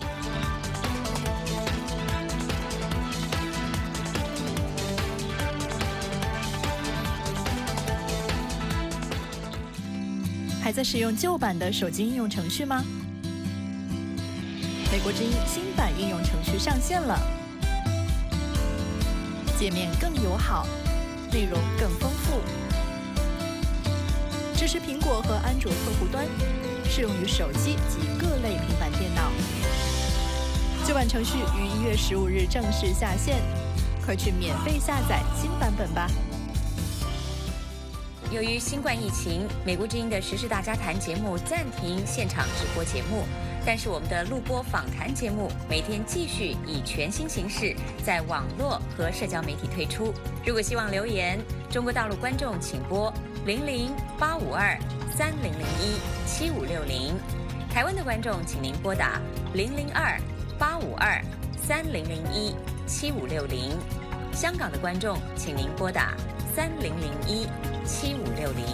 B: 还在使用旧版的手机应用程序吗？美国之音新版应用程序上线了。界面更友好，内容更丰富，支持苹果和安卓客户端，适用于手机及各类平板电脑。旧版程序于一月十五日正式下线，快去免费下载新版本吧。
R: 由于新冠疫情，美国之音的时事大家谈节目暂停现场直播节目。但是我们的录播访谈节目每天继续以全新形式在网络和社交媒体推出。如果希望留言，中国大陆观众请拨零零八五二三零零一七五六零，台湾的观众请您拨打零零二八五二三零零一七五六零，香港的观众请您拨打三零零一七五六零。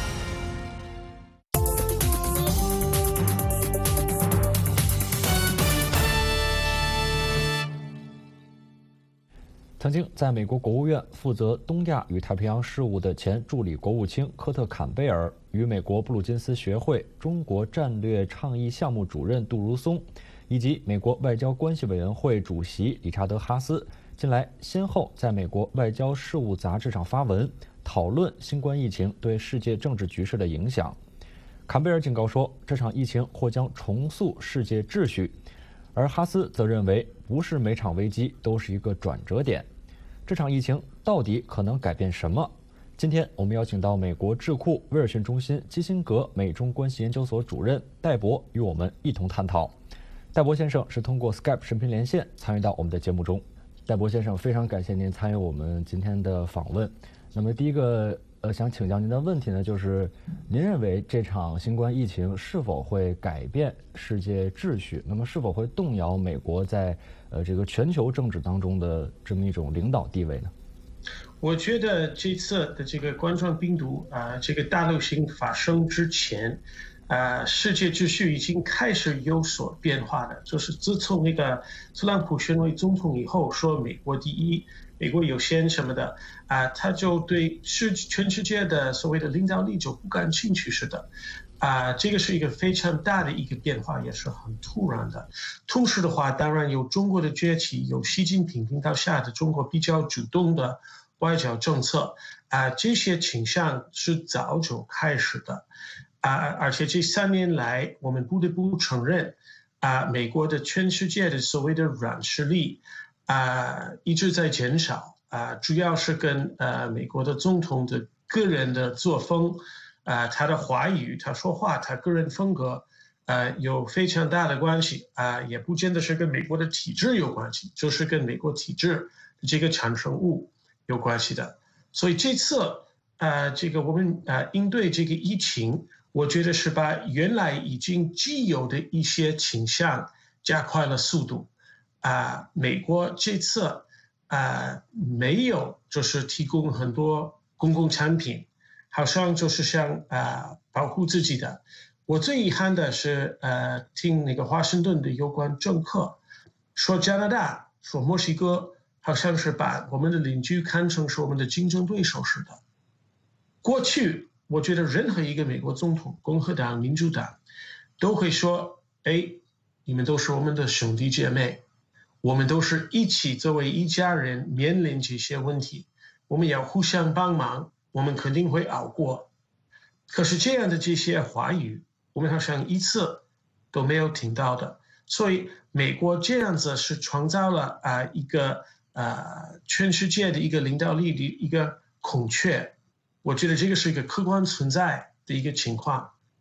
I: 曾经在美国国务院负责东亚与太平洋事务的前助理国务卿科特·坎贝尔与美国布鲁金斯学会中国战略倡议项目主任杜如松，以及美国外交关系委员会主席理查德·哈斯，近来先后在美国外交事务杂志上发文，讨论新冠疫情对世界政治局势的影响。坎贝尔警告说，这场疫情或将重塑世界秩序，而哈斯则认为，不是每场危机都是一个转折点。这场疫情到底可能改变什么？今天我们邀请到美国智库威尔逊中心基辛格美中关系研究所主任戴博与我们一同探讨。戴博先生是通过 Skype 视频连线参与到我们的节目中。戴博先生，非常感谢您参与我们今天的访问。那么第一个呃，想请教您的问题呢，就是您认为这场新冠疫情是否会改变世界秩序？那么是否会动摇美国在呃这个全球政治当中的这么一种领导地位呢？
E: 我觉得这次的这个冠状病毒啊、呃，这个大流行发生之前，啊、呃，世界秩序已经开始有所变化的。就是自从那个特朗普选为总统以后，说美国第一。美国有先什么的啊，他就对世全世界的所谓的领导力就不感兴趣似的，啊，这个是一个非常大的一个变化，也是很突然的。同时的话，当然有中国的崛起，有习近平领导下的中国比较主动的外交政策啊，这些倾向是早就开始的啊，而且这三年来，我们不得不承认啊，美国的全世界的所谓的软实力。啊，一直在减少啊，主要是跟呃美国的总统的个人的作风，啊，他的话语，他说话，他个人风格，呃，有非常大的关系啊，也不见得是跟美国的体制有关系，就是跟美国体制这个产生物有关系的。所以这次呃，这个我们呃应对这个疫情，我觉得是把原来已经既有的一些倾向加快了速度。啊，美国这次啊没有就是提供很多公共产品，好像就是想啊保护自己的。我最遗憾的是，呃，听那个华盛顿的有关政客说加拿大、说墨西哥，好像是把我们的邻居看成是我们的竞争对手似的。过去我觉得任何一个美国总统，共和党、民主党都会说，哎，你们都是我们的兄弟姐妹。我们都是一起作为一家人面临这些问题，我们要互相帮忙，我们肯定会熬过。可是这样的这些话语，我们好像一次都没有听到的。所以美国这样子是创造了啊、呃、一个呃全世界的一个领导力的一个空缺，我觉得这个是一个客观存在的一个情况。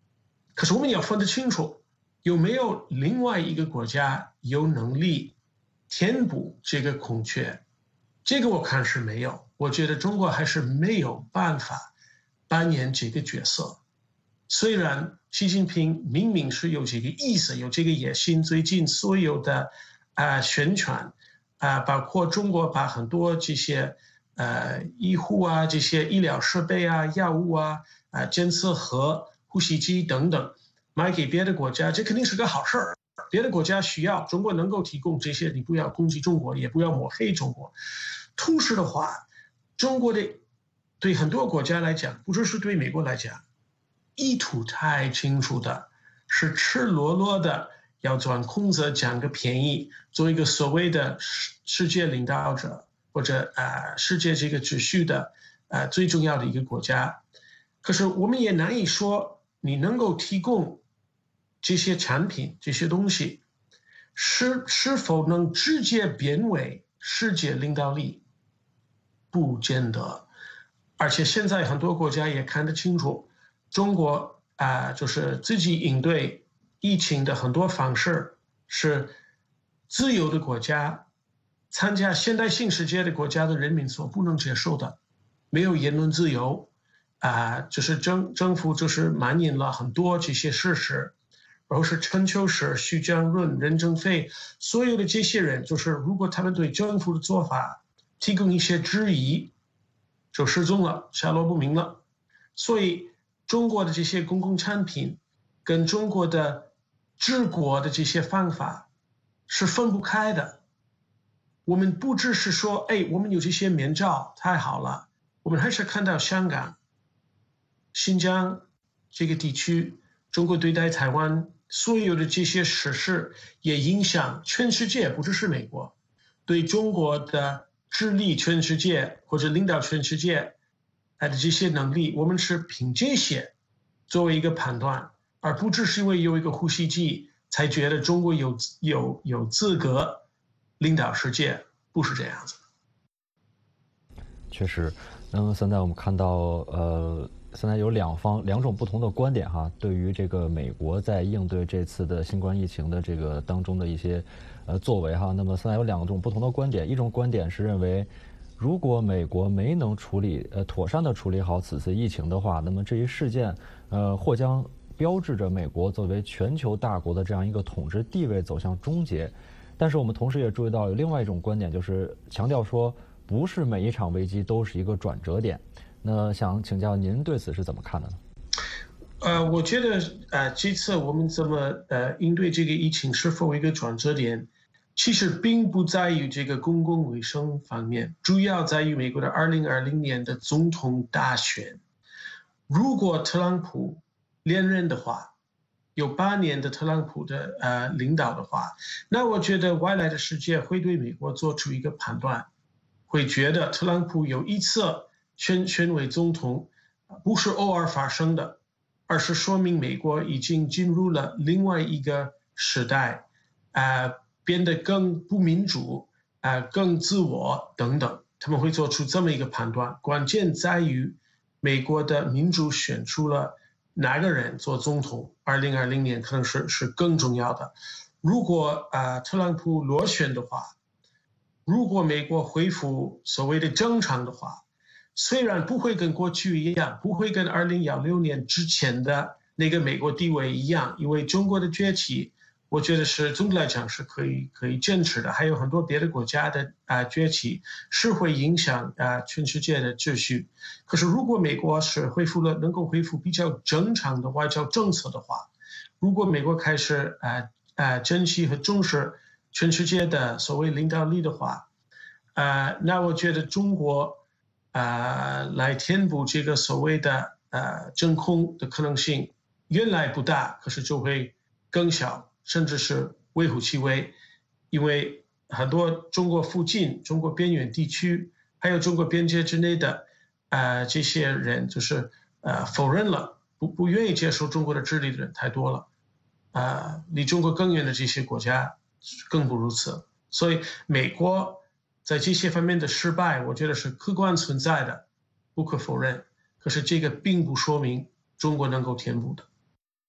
E: 可是我们要分得清楚，有没有另外一个国家有能力填补这个空缺？这个我看是没有。我觉得中国还是没有办法扮演这个角色。虽然习近平明明是有这个意思，有这个野心，最近所有的啊、呃、宣传啊、呃，包括中国把很多这些呃医护啊、这些医疗设备啊、药物啊、啊、呃、监测盒、呼吸机等等卖给别的国家，这肯定是个好事儿。别的国家需要，中国能够提供这些，你不要攻击中国，也不要抹黑中国。同时的话，中国的对很多国家来讲，不只是对美国来讲，意图太清楚的，是赤裸裸的要钻空子占个便宜，做一个所谓的世界领导者或者呃世界这个秩序的呃最重要的一个国家。可是我们也难以说你能够提供这些产品这些东西是是否能直接变为世界领导力，不见得。而且现在很多国家也看得清楚，中国啊、呃，就是自己应对疫情的很多方式是自由的国家参加现代性世界的国家的人民所不能接受的，没有言论自由啊、呃，就是政政府就是满引了很多这些事实，然后是陈秋实、徐江润、任正非，所有的这些人，就是如果他们对政府的做法提供一些质疑，就失踪了，下落不明了。所以中国的这些公共产品跟中国的治国的这些方法是分不开的。我们不只是说，哎，我们有这些面罩太好了，我们还是看到香港、新疆这个地区，中国对待台湾所有的这些实事，也影响全世界，不只是美国，对中国的治理全世界或者领导全世界的这些能力，我们是凭这些作为一个判断，而不只是因为有一个呼吸机才觉得中国有有有资格领导世界，不是这样子。
I: 确实，那么现在我们看到，呃，现在有两方两种不同的观点哈，对于这个美国在应对这次的新冠疫情的这个当中的一些呃作为哈，那么现在有两种不同的观点，一种观点是认为，如果美国没能处理呃妥善的处理好此次疫情的话，那么这一事件呃或将标志着美国作为全球大国的这样一个统治地位走向终结。但是我们同时也注意到有另外一种观点，就是强调说不是每一场危机都是一个转折点。那想请教您对此是怎么看的呢？
E: 呃，我觉得呃这次我们怎么呃应对这个疫情是否一个转折点，其实并不在于这个公共卫生方面，主要在于美国的二零二零年的总统大选。如果特朗普连任的话，有八年的特朗普的呃领导的话，那我觉得外来的世界会对美国做出一个判断，会觉得特朗普有一次选选为总统不是偶尔发生的，而是说明美国已经进入了另外一个时代，呃变得更不民主，呃更自我等等，他们会做出这么一个判断。关键在于美国的民主选出了哪个人做总统，二零二零年可能是是更重要的。如果呃特朗普落选的话，如果美国恢复所谓的正常的话，虽然不会跟过去一样，不会跟二零一六年之前的那个美国地位一样，因为中国的崛起，我觉得是总的来讲是可以可以坚持的。还有很多别的国家的啊、呃、崛起是会影响啊、呃、全世界的秩序。可是如果美国是恢复了能够恢复比较正常的外交政策的话，如果美国开始啊啊珍惜和重视全世界的所谓领导力的话，啊、呃、那我觉得中国啊、呃、来填补这个所谓的呃真空的可能性原来不大，可是就会更小。甚至是微乎其微，因为很多中国附近、中国边缘地区，还有中国边界之内的，呃，这些人就是呃否认了，不不愿意接受中国的治理的人太多了，呃，离中国更远的这些国家更不如此。所以美国在这些方面的失败，我觉得是客观存在的，不可否认。可是这个并不说明中国能够填补的。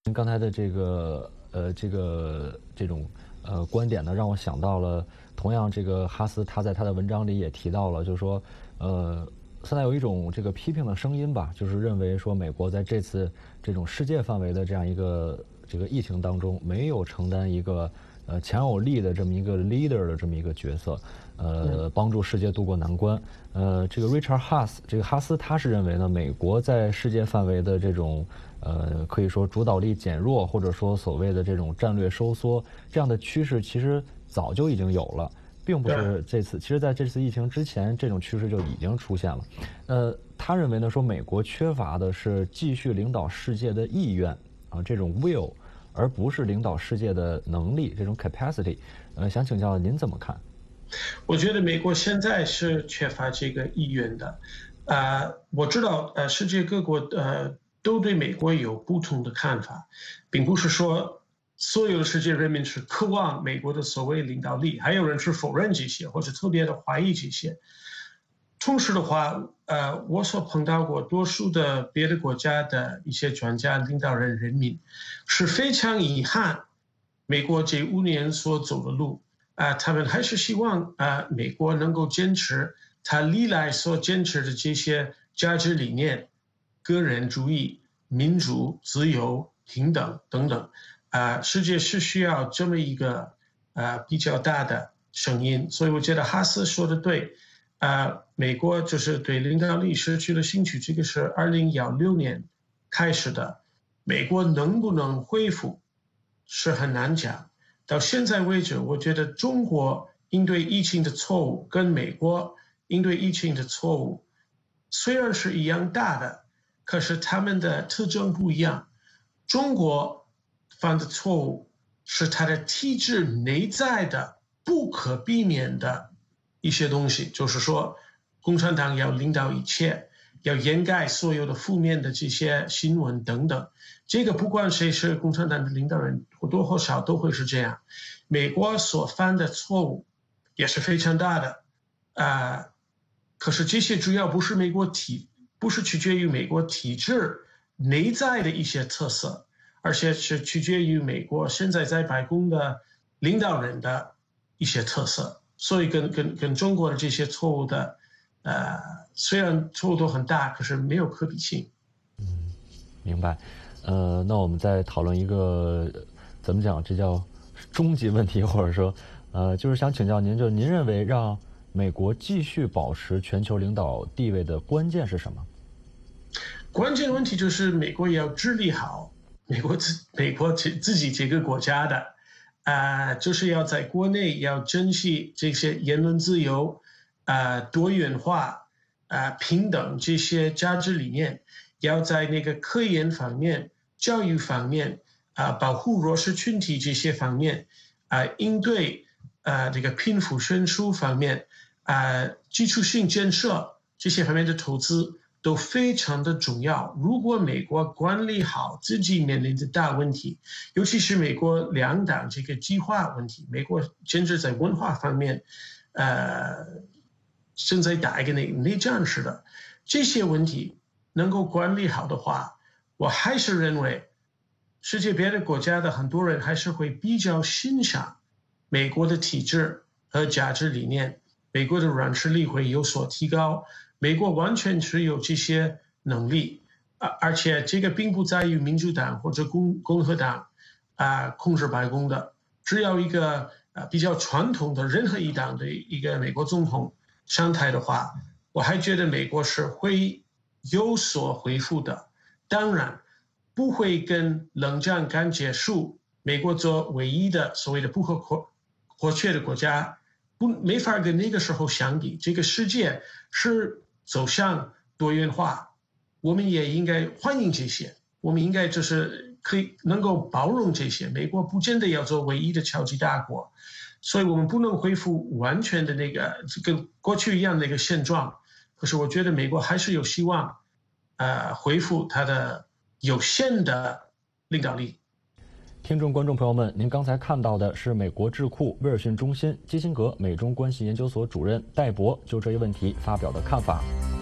I: 您刚才的这个呃这个这种呃观点呢，让我想到了，同样这个哈斯他在他的文章里也提到了，就是说呃现在有一种这个批评的声音吧，就是认为说美国在这次这种世界范围的这样一个这个疫情当中，没有承担一个呃强有力的这么一个 leader 的这么一个角色，呃，帮助世界渡过难关。呃，这个 Richard Haas， 这个哈斯他是认为呢，美国在世界范围的这种呃可以说主导力减弱，或者说所谓的这种战略收缩这样的趋势，其实早就已经有了。并不是这次，其实在这次疫情之前，这种趋势就已经出现了。呃，他认为呢，说美国缺乏的是继续领导世界的意愿啊，这种 will， 而不是领导世界的能力，这种 capacity。呃，想请教您怎么看？
E: 我觉得美国现在是缺乏这个意愿的。呃，我知道，呃，世界各国呃都对美国有不同的看法，并不是说所有的世界人民是渴望美国的所谓领导力，还有人是否认这些，或者特别的怀疑这些。同时的话，呃，我所碰到过多数的别的国家的一些专家、领导人、人民，是非常遗憾美国这五年所走的路啊、呃，他们还是希望啊、呃，美国能够坚持他历来所坚持的这些价值理念，个人主义、民主、自由、平等等等。啊、呃，世界是需要这么一个呃比较大的声音，所以我觉得哈斯说的对，啊、呃，美国就是对领导力失去了兴趣，这个是二零一六年开始的，美国能不能恢复是很难讲。到现在为止，我觉得中国应对疫情的错误跟美国应对疫情的错误虽然是一样大的，可是他们的特征不一样。中国犯的错误是它的体制内在的不可避免的一些东西，就是说共产党要领导一切，要掩盖所有的负面的这些新闻等等，这个不管谁是共产党的领导人，或多或少都会是这样。美国所犯的错误也是非常大的，呃，可是这些主要不是美国体，不是取决于美国体制内在的一些特色，而且是取决于美国现在在白宫的领导人的一些特色，所以跟跟跟中国的这些错误的，呃，虽然错误都很大，可是没有可比性。
I: 嗯，明白。呃，那我们再讨论一个怎么讲，这叫终极问题，或者说，呃，就是想请教您，就是您认为让美国继续保持全球领导地位的关键是什么？
E: 关键问题就是美国要治理好美国自美国自己这个国家的，啊、呃，就是要在国内要珍惜这些言论自由，啊、呃，多元化，啊、呃，平等这些价值理念，要在那个科研方面、教育方面，啊、呃，保护弱势群体这些方面，啊、呃，应对啊、呃、这个贫富悬殊方面，啊、呃，基础性建设这些方面的投资都非常的重要。如果美国管理好自己面临的大问题，尤其是美国两党这个激化问题，美国甚至在文化方面，呃，正在打一个内内战似的，这些问题能够管理好的话，我还是认为，世界别的国家的很多人还是会比较欣赏美国的体制和价值理念，美国的软实力会有所提高。美国完全是有这些能力，啊，而且这个并不在于民主党或者共共和党啊控制白宫的，只要一个啊比较传统的任何一党的一个美国总统上台的话，我还觉得美国是会有所恢复的。当然，不会跟冷战刚结束，美国做唯一的所谓的不可或缺的国家，不没法跟那个时候相比。这个世界是走向多元化，我们也应该欢迎这些，我们应该就是可以能够包容这些。美国不见得要做唯一的超级大国，所以我们不能恢复完全的那个跟过去一样的一个现状。可是我觉得美国还是有希望，呃，恢复它的有限的领导力。
I: 听众观众朋友们，您刚才看到的是美国智库威尔逊中心基辛格美中关系研究所主任戴博就这一问题发表的看法。